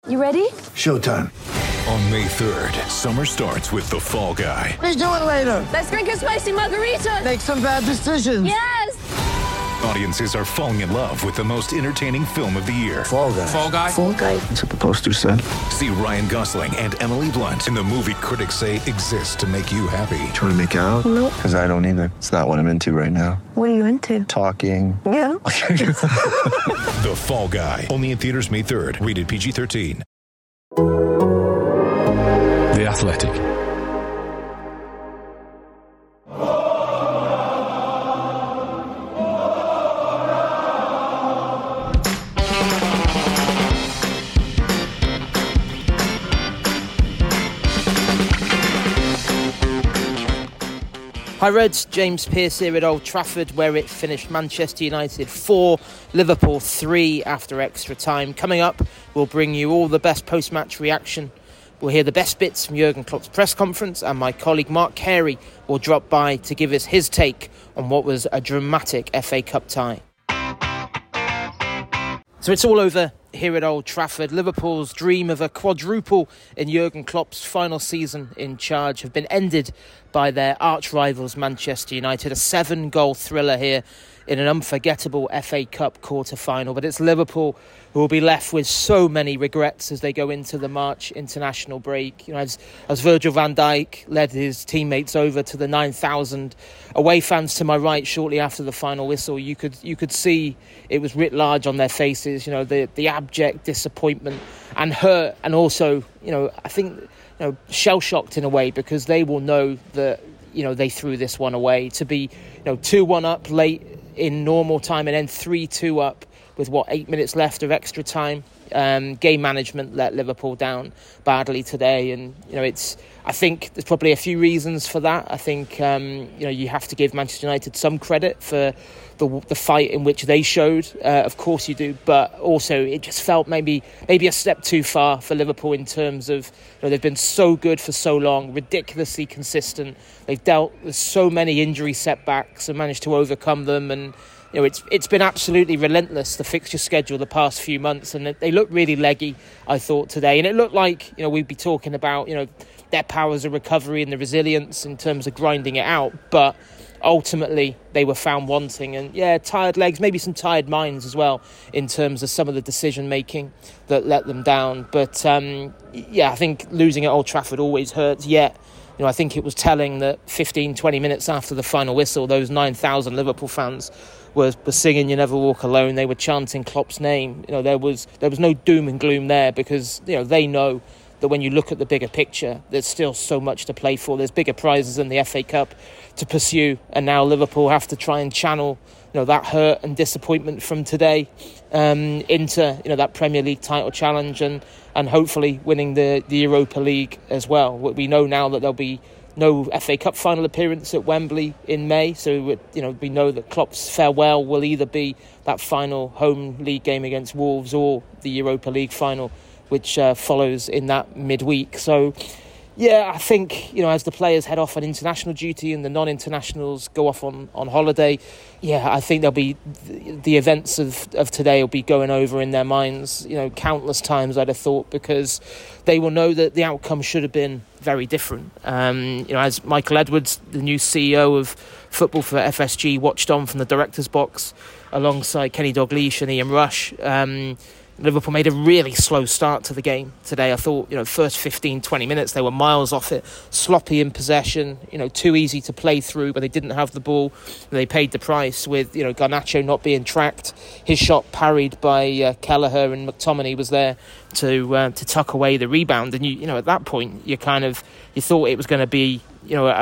You ready? Showtime. On May 3rd, summer starts with The Fall Guy. Let's do it later. Let's drink a spicy margarita. Make some bad decisions. Yes! Audiences are falling in love with the most entertaining film of the year. Fall Guy. Fall Guy? Fall Guy. That's what the poster said. See Ryan Gosling and Emily Blunt in the movie critics say exists to make you happy. Trying to make it out? Nope. Because I don't either. It's not what I'm into right now. What are you into? Talking. Yeah. The Fall Guy. Only in theaters May 3rd. Rated PG-13. The Athletic. Hi Reds, James Pearce here at Old Trafford, where it finished Manchester United 4, Liverpool 3 after extra time. Coming up, we'll bring you all the best post-match reaction. We'll hear the best bits from Jurgen Klopp's press conference, and my colleague Mark Carey will drop by to give us his take on what was a dramatic FA Cup tie. So it's all over here at Old Trafford. Liverpool's dream of a quadruple in Jurgen Klopp's final season in charge have been ended by their arch-rivals Manchester United. A 7-goal thriller here in an unforgettable FA Cup quarter-final. But it's Liverpool who will be left with so many regrets as they go into the March international break. You know, as Virgil van Dijk led his teammates over to the 9,000 away fans to my right shortly after the final whistle, you could see it was writ large on their faces. You know, the abject disappointment and hurt, and also, you know, I think, you know, shell-shocked in a way, because they will know that, you know, they threw this one away. To be, you know, 2-1 up late in normal time and then 3-2 up with 8 minutes left of extra time. Game management let Liverpool down badly today, and you know, I think there's probably a few reasons for that. I think you know, you have to give Manchester United some credit for the fight in which they showed. Of course you do, but also it just felt maybe a step too far for Liverpool in terms of, you know, they've been so good for so long, ridiculously consistent. They've dealt with so many injury setbacks and managed to overcome them, and you know, it's been absolutely relentless, the fixture schedule the past few months, and they look really leggy, I thought, today. And it looked like, you know, we'd be talking about, you know, their powers of recovery and the resilience in terms of grinding it out, but ultimately they were found wanting. And yeah, tired legs, maybe some tired minds as well in terms of some of the decision making that let them down. But yeah, I think losing at Old Trafford always hurts. Yet, you know, I think it was telling that 15-20 minutes after the final whistle, those 9,000 Liverpool fans were singing "You Never Walk Alone." They were chanting Klopp's name. You know, there was no doom and gloom there, because, you know, they know that when you look at the bigger picture, there's still so much to play for. There's bigger prizes in the FA Cup to pursue, and now Liverpool have to try and channel, you know, that hurt and disappointment from today into, you know, that Premier League title challenge, and hopefully winning the Europa League as well. We know now that there'll be no FA Cup final appearance at Wembley in May, so, you know, we know that Klopp's farewell will either be that final home league game against Wolves or the Europa League final, which follows in that midweek. So yeah, I think, you know, as the players head off on international duty and the non-internationals go off on holiday, yeah, I think there'll be the events of today will be going over in their minds, you know, countless times, I'd have thought, because they will know that the outcome should have been very different. You know, as Michael Edwards, the new CEO of football for FSG, watched on from the director's box alongside Kenny Dalglish and Ian Rush, Liverpool made a really slow start to the game today. I thought, you know, first 15-20 minutes they were miles off it, sloppy in possession, you know, too easy to play through when they didn't have the ball. They paid the price with, you know, Garnacho not being tracked, his shot parried by Kelleher, and McTominay was there to tuck away the rebound. And you know, at that point you thought it was going to be, you know,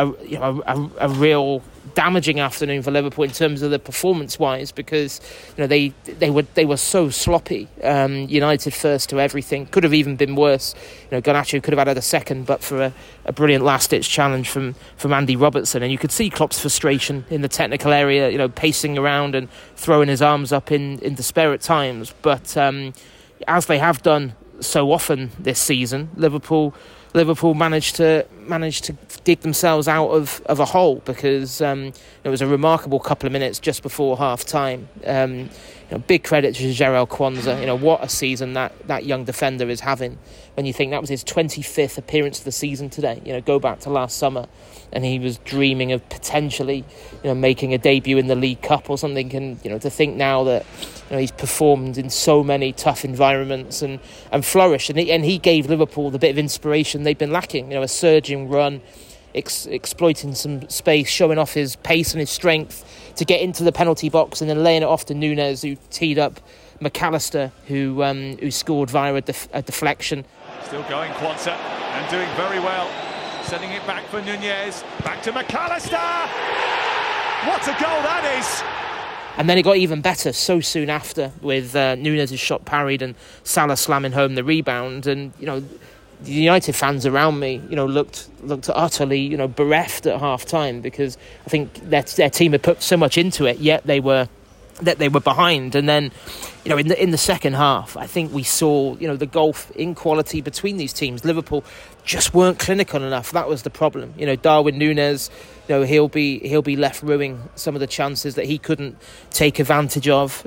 a real damaging afternoon for Liverpool in terms of the performance-wise, because, you know, they were so sloppy. United first to everything. Could have even been worse. You know, Garnacho could have added a second, but for a brilliant last-ditch challenge from Andy Robertson. And you could see Klopp's frustration in the technical area, you know, pacing around and throwing his arms up in despair at times. But as they have done so often this season, Liverpool managed to dig themselves out of a hole, because it was a remarkable couple of minutes just before half time. Big credit to Jarell Quansah. What a season that young defender is having. When you think that was his 25th appearance of the season today, go back to last summer, and he was dreaming of potentially, making a debut in the League Cup or something. And to think now that he's performed in so many tough environments and flourished, and he gave Liverpool the bit of inspiration they've been lacking. A surging run, exploiting some space, showing off his pace and his strength to get into the penalty box, and then laying it off to Núñez, who teed up McAllister, who scored via a deflection. Still going, Quansah, and doing very well. Sending it back for Núñez, back to McAllister. What a goal that is! And then it got even better so soon after, with Núñez's shot parried and Salah slamming home the rebound. And the United fans around me, looked utterly, bereft at half time, because I think their team had put so much into it, yet they were behind. And then, in the second half, I think we saw, the gulf in quality between these teams. Liverpool just weren't clinical enough. That was the problem. Darwin Núñez, he'll be left ruining some of the chances that he couldn't take advantage of.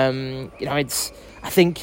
I think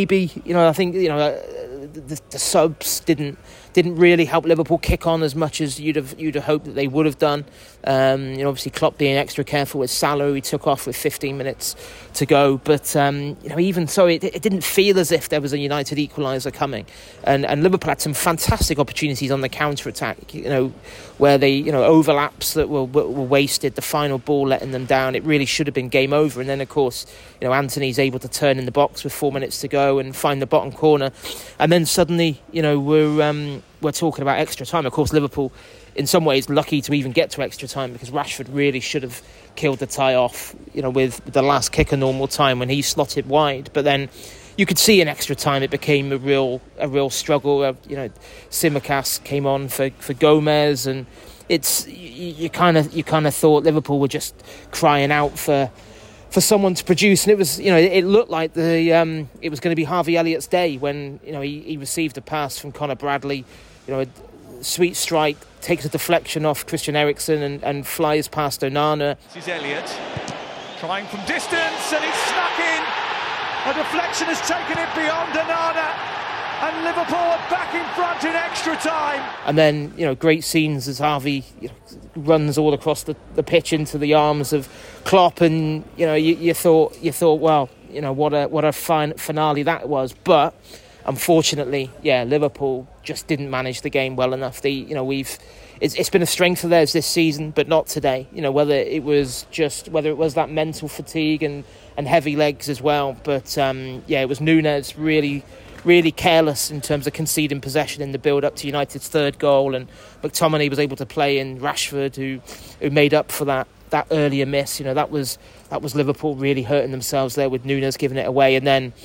the subs didn't really help Liverpool kick on as much as you'd have hoped that they would have done. Obviously Klopp being extra careful with Salah, he took off with 15 minutes to go. But even so, it didn't feel as if there was a United equaliser coming. And Liverpool had some fantastic opportunities on the counter attack. Where they overlaps that were wasted. The final ball letting them down. It really should have been game over. And then of course Anthony's able to turn in the box with 4 minutes to go and find the bottom corner. And then suddenly we're talking about extra time. Of course, Liverpool, in some ways, lucky to even get to extra time, because Rashford really should have killed the tie off, with the last kick of normal time when he slotted wide. But then you could see in extra time it became a real struggle. Tsimikas came on for Gomez, and you kind of thought Liverpool were just crying out for someone to produce, and it was it looked like it was going to be Harvey Elliott's day when he received a pass from Conor Bradley, a sweet strike, takes a deflection off Christian Eriksen and flies past Onana. This is Elliott trying from distance, and it's snuck in. A deflection has taken it beyond Onana, and Liverpool are back in front in extra time. And then great scenes as Harvey runs all across the pitch into the arms of Klopp, and you thought well, what a fine finale that was. But unfortunately, Liverpool just didn't manage the game well enough. It's been a strength of theirs this season, but not today. Whether it was that mental fatigue and heavy legs as well. But it was Núñez really careless in terms of conceding possession in the build-up to United's third goal, and McTominay was able to play in Rashford, who made up for that earlier miss. That was Liverpool really hurting themselves there, with Núñez giving it away. And then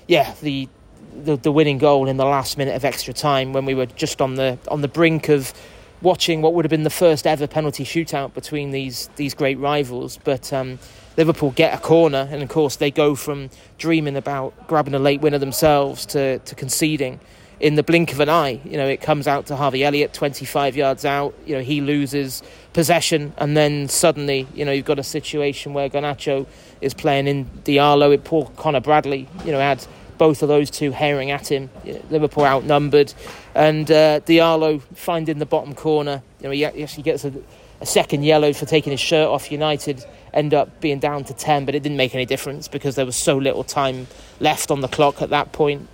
the winning goal in the last minute of extra time, when we were just on the brink of watching what would have been the first ever penalty shootout between these great rivals. But Liverpool get a corner, and of course they go from dreaming about grabbing a late winner themselves to conceding in the blink of an eye. It comes out to Harvey Elliott 25 yards out. He loses possession, and then suddenly you've got a situation where Garnacho is playing in Diallo. Poor Conor Bradley had both of those two herring at him. Liverpool outnumbered, and Diallo finding the bottom corner. He actually gets a second yellow for taking his shirt off. United end up being down to 10, but it didn't make any difference because there was so little time left on the clock at that point.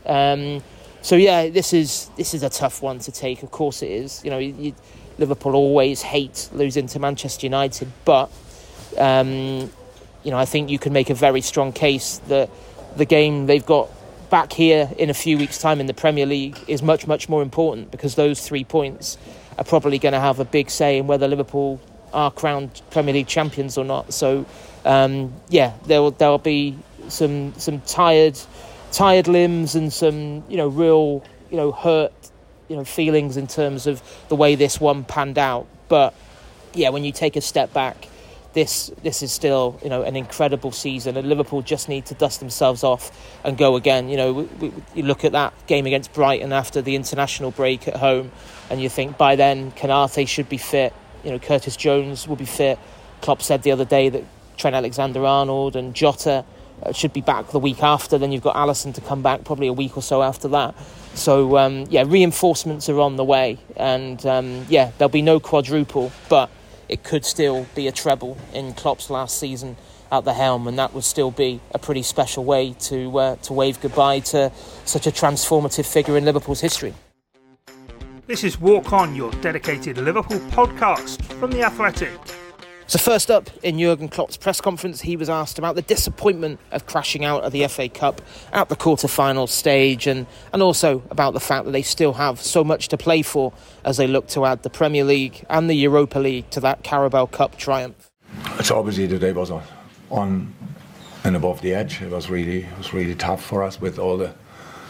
This is a tough one to take. Of course it is. Liverpool always hate losing to Manchester United, but I think you can make a very strong case that the game they've got back here in a few weeks' time in the Premier League is much, much more important, because those 3 points are probably going to have a big say in whether Liverpool are crowned Premier League champions or not. So there'll be some tired limbs and some real hurt feelings in terms of the way this one panned out. But when you take a step back, this is still, an incredible season, and Liverpool just need to dust themselves off and go again. You look at that game against Brighton after the international break at home, and you think by then Konate should be fit, Curtis Jones will be fit. Klopp said the other day that Trent Alexander-Arnold and Jota should be back the week after. Then you've got Alisson to come back probably a week or so after that. So, reinforcements are on the way. And, there'll be no quadruple, but it could still be a treble in Klopp's last season at the helm, and that would still be a pretty special way to wave goodbye to such a transformative figure in Liverpool's history. This is Walk On, your dedicated Liverpool podcast from The Athletic. So first up, in Jurgen Klopp's press conference, he was asked about the disappointment of crashing out of the FA Cup at the quarter-final stage, and also about the fact that they still have so much to play for as they look to add the Premier League and the Europa League to that Carabao Cup triumph. It's obviously today was on and above the edge. It was really tough for us with all the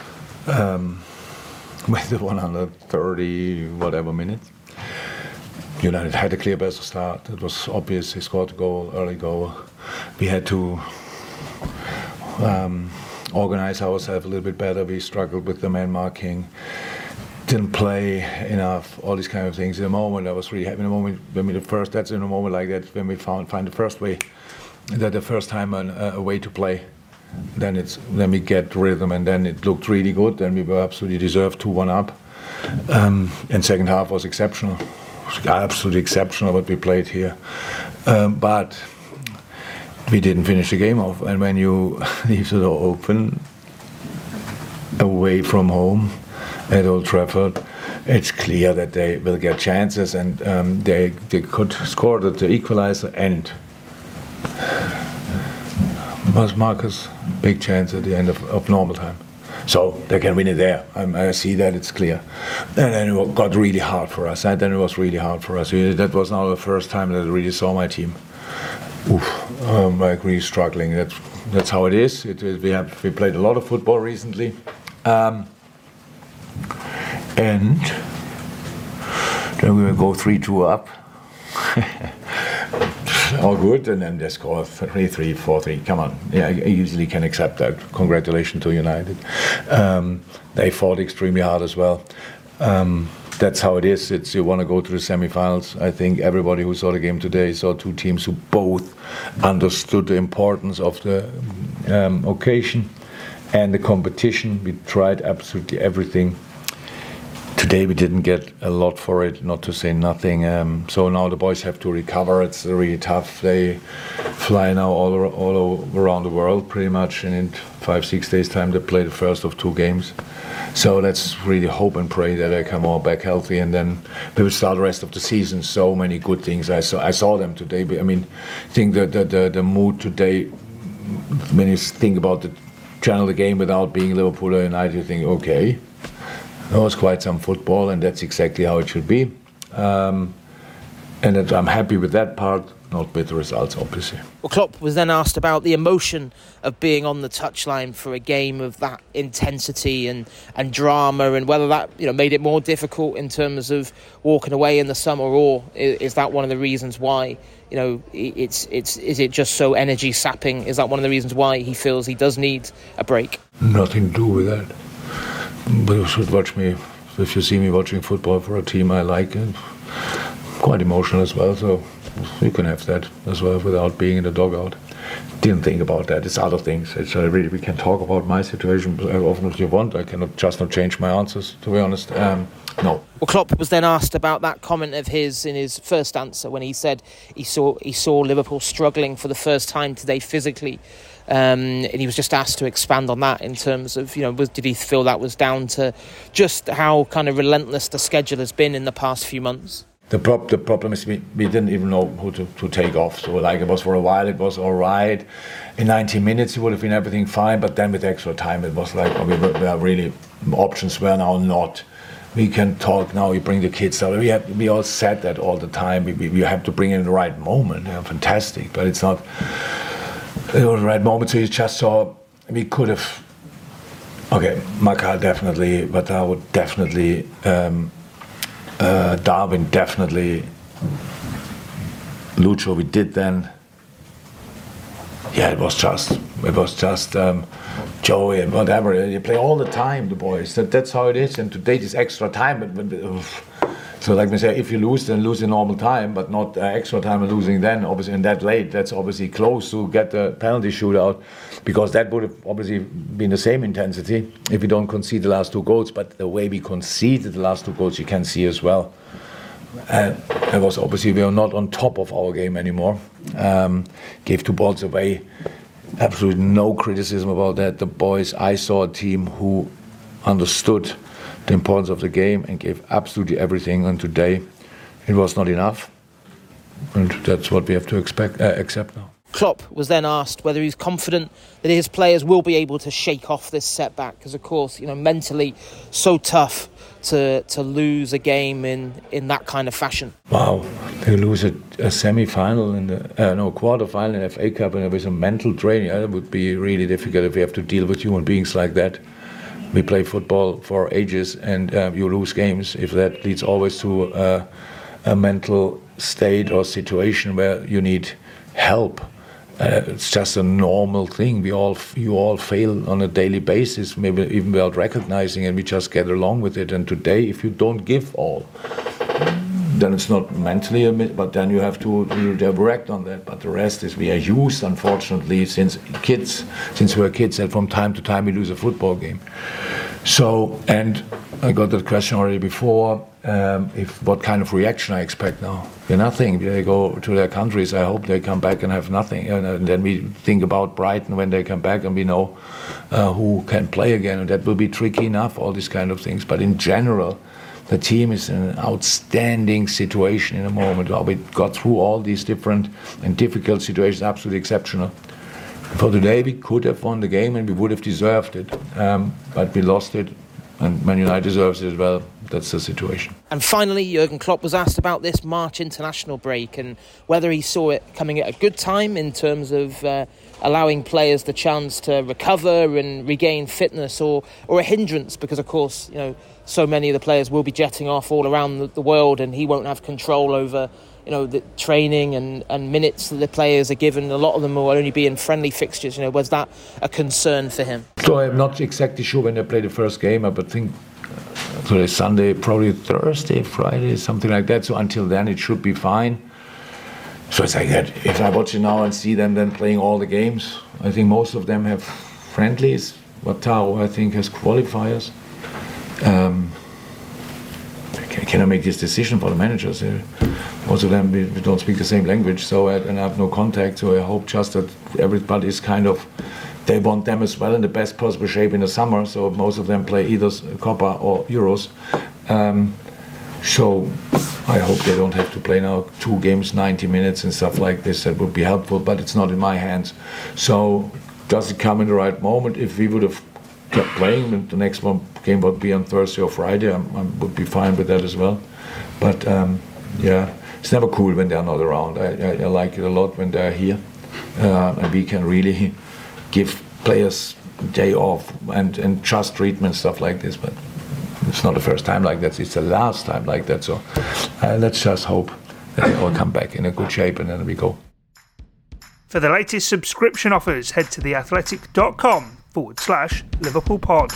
with the 130 whatever minutes. United had a clear best start. It was obvious. He scored a goal, early goal. We had to organize ourselves a little bit better. We struggled with the man marking. Didn't play enough. All these kind of things. In the moment, I was really happy. In the moment when we that's in a moment like that when we find the first way, that the first time a way to play. Then we get rhythm, and then it looked really good. Then we were absolutely deserved 2-1 up. And second half was exceptional. Absolutely exceptional what we played here, but we didn't finish the game off. And when you leave the door open away from home at Old Trafford, it's clear that they will get chances, and they could score the equaliser, and was Marcus big chance at the end of normal time. So they can win it there. I see that, it's clear. And then it got really hard for us. And then it was really hard for us. That was now the first time that I really saw my team like really struggling. That's how it is. We played a lot of football recently. And then we will go 3-2 up. All good, and then they score 3-3, 4-3. Come on, I easily can accept that. Congratulations to United. They fought extremely hard as well. That's how it is. You want to go to the semi-finals. I think everybody who saw the game today saw two teams who both understood the importance of the occasion and the competition. We tried absolutely everything. Today we didn't get a lot for it, not to say nothing. So now the boys have to recover. It's really tough. They fly now all around the world pretty much, and in 5-6 days' time they play the first of 2 games. So let's really hope and pray that they come all back healthy, and then we will start the rest of the season. So many good things. I saw them today. I mean, I think that the mood today, when you think about the channel the game without being Liverpool or United, you think, okay. It was quite some football, and that's exactly how it should be. And I'm happy with that part, not with the results, obviously. Well, Klopp was then asked about the emotion of being on the touchline for a game of that intensity and drama, and whether that made it more difficult in terms of walking away in the summer, or is that one of the reasons why is it just so energy sapping? Is that one of the reasons why he feels he does need a break? Nothing to do with that. But you should watch me, if you see me watching football for a team I like, and quite emotional as well, so you can have that as well without being in the dugout. Didn't think about that. It's other things. We can talk about my situation as often as you want. I cannot not change my answers, to be honest. No. Well, Klopp was then asked about that comment of his in his first answer when he said he saw Liverpool struggling for the first time today physically. And he was just asked to expand on that in terms of, did he feel that was down to just how kind of relentless the schedule has been in the past few months? The problem is we didn't even know who to take off. So it was for a while, it was all right. In 90 minutes, it would have been everything fine. But then with extra time, it was like we were really, options were now not. We can talk now, we bring the kids out. We all said that all the time. We have to bring in the right moment. Fantastic, but it's not the right moment. So you just saw, we could have, Makar definitely, Batao definitely, Darwin definitely Lucho we did then. Yeah, it was just Joey and whatever. You play all the time, the boys. That's how it is. And today is extra time. So like we say, if you lose, then lose in normal time, but not extra time and losing then, obviously, and that late. That's obviously close to get the penalty shootout, because that would have obviously been the same intensity if we don't concede the last 2 goals. But the way we conceded the last 2 goals, you can see as well. And it was obviously we are not on top of our game anymore. Gave 2 balls away. Absolutely no criticism about that. The boys, I saw a team who understood the importance of the game and gave absolutely everything. And today, it was not enough. And that's what we have to accept now. Klopp was then asked whether he's confident that his players will be able to shake off this setback, because of course, mentally so tough to lose a game in that kind of fashion. Wow, they lose a semi-final in the quarter-final in the FA Cup, and with a mental drain. It would be really difficult if we have to deal with human beings like that. We play football for ages, and you lose games. If that leads always to a mental state or situation where you need help, it's just a normal thing. You all fail on a daily basis, maybe even without recognizing, and we just get along with it. And today, if you don't give all, then it's not mentally, but then you have to react on that. But the rest is we are used, unfortunately, since we're kids, that from time to time we lose a football game. So, and I got that question already before, what kind of reaction I expect now. Nothing. They go to their countries. I hope they come back and have nothing. And then we think about Brighton when they come back, and we know who can play again. And that will be tricky enough, all these kind of things. But in general, the team is in an outstanding situation in the moment. We got through all these different and difficult situations, absolutely exceptional. For today, we could have won the game and we would have deserved it. But we lost it, and Man United deserves it as well. That's the situation. And finally, Jurgen Klopp was asked about this March international break and whether he saw it coming at a good time in terms of allowing players the chance to recover and regain fitness, or a hindrance, because of course, so many of the players will be jetting off all around the world, and he won't have control over the training and minutes that the players are given. A lot of them will only be in friendly fixtures. Was that a concern for him? So I'm not exactly sure when they play the first game. I would think today Sunday, probably Thursday, Friday, something like that. So until then, it should be fine. So it's like that. If I watch it now and see them then playing all the games, I think most of them have friendlies. Watao, I think, has qualifiers. Can I make this decision for the managers? Most of them, we don't speak the same language, and I have no contact. So I hope just that everybody is they want them as well in the best possible shape in the summer. So most of them play either Copa or Euros. So I hope they don't have to play now 2 games, 90 minutes and stuff like this. That would be helpful, but it's not in my hands. So does it come in the right moment? If we would have kept playing, the next game would be on Thursday or Friday, I would be fine with that as well. But it's never cool when they're not around. I like it a lot when they're here, and we can really give players a day off and just treatment, stuff like this. But it's not the first time like that, it's the last time like that. So let's just hope that they all come back in a good shape, and then we go. For the latest subscription offers, head to theathletic.com/LiverpoolPod.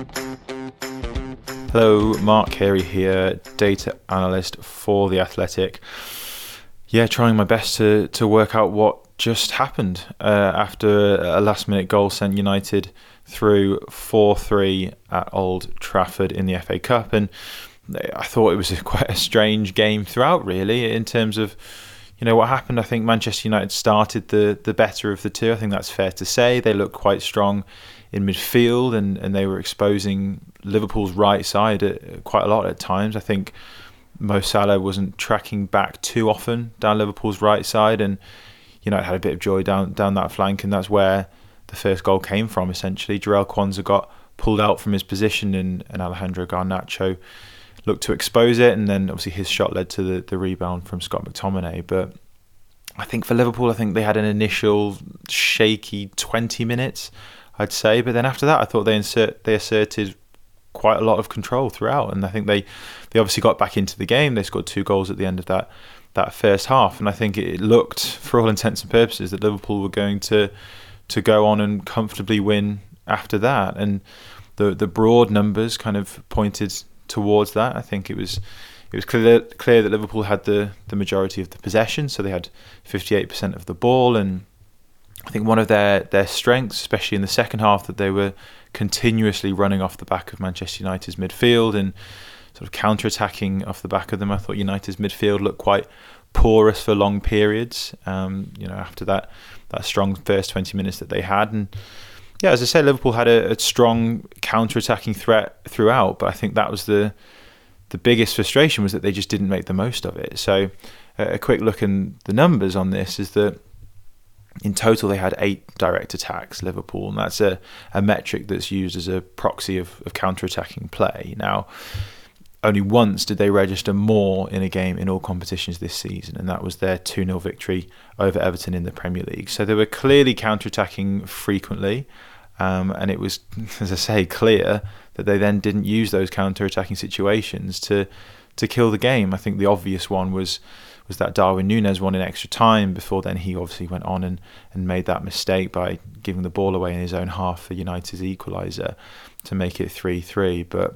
Hello, Mark Carey here, data analyst for The Athletic. Yeah, trying my best to work out what just happened after a last-minute goal sent United through 4-3 at Old Trafford in the FA Cup. And I thought it was quite a strange game throughout, really, in terms of what happened. I think Manchester United started the better of the two. I think that's fair to say. They looked quite strong in midfield, and they were exposing Liverpool's right side quite a lot at times. I think Mo Salah wasn't tracking back too often down Liverpool's right side, and United had a bit of joy down that flank, and that's where the first goal came from, essentially. Jarell Quansah got pulled out from his position, and Alejandro Garnacho looked to expose it, and then obviously his shot led to the rebound from Scott McTominay. But I think for Liverpool, I think they had an initial shaky 20 minutes, I'd say. But then after that, I thought they asserted quite a lot of control throughout, and I think they obviously got back into the game. They scored 2 goals at the end of that first half, and I think it looked, for all intents and purposes, that Liverpool were going to go on and comfortably win after that, and the broad numbers kind of pointed towards that. I think it was clear that Liverpool had the majority of the possession, so they had 58% of the ball, and I think one of their strengths, especially in the second half, that they were continuously running off the back of Manchester United's midfield and sort of counter-attacking off the back of them. I thought United's midfield looked quite porous for long periods, after that strong first 20 minutes that they had. And yeah, as I said, Liverpool had a strong counter-attacking threat throughout, but I think that was the biggest frustration, was that they just didn't make the most of it. So a quick look in the numbers on this is that in total they had 8 direct attacks, Liverpool, and that's a metric that's used as a proxy of counter-attacking play. Now, only once did they register more in a game in all competitions this season, and that was their 2-0 victory over Everton in the Premier League. So they were clearly counter-attacking frequently, and it was, as I say, clear that they then didn't use those counter-attacking situations to kill the game. I think the obvious one was that Darwin Núñez one in extra time. Before then, he obviously went on and made that mistake by giving the ball away in his own half for United's equaliser to make it 3-3. But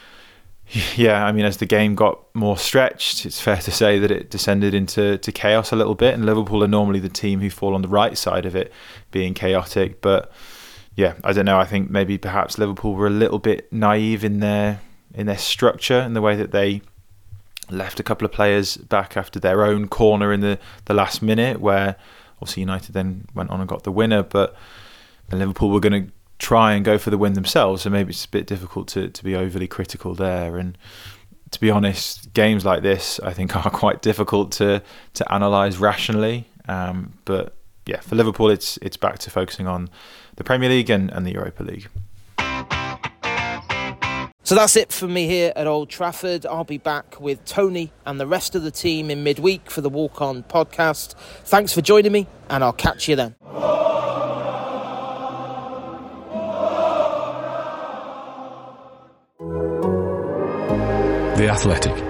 yeah, I mean, as the game got more stretched, it's fair to say that it descended into chaos a little bit, and Liverpool are normally the team who fall on the right side of it being chaotic. But yeah, I don't know, I think maybe perhaps Liverpool were a little bit naive in their structure, in the way that they left a couple of players back after their own corner in the last minute, where obviously United then went on and got the winner, but Liverpool were going to try and go for the win themselves, so maybe it's a bit difficult to be overly critical there. And to be honest, games like this I think are quite difficult to analyse rationally, but yeah, for Liverpool it's back to focusing on the Premier League and the Europa League. So that's it from me here at Old Trafford. I'll be back with Tony and the rest of the team in midweek for the Walk On podcast. Thanks for joining me, and I'll catch you then. The Athletic.